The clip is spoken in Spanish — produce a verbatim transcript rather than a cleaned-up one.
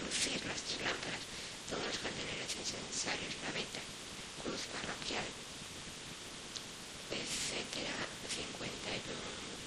lucir las tres lámparas, todos los candelabros incensarios, la venta, cruz parroquial, etcétera, cincuenta y dos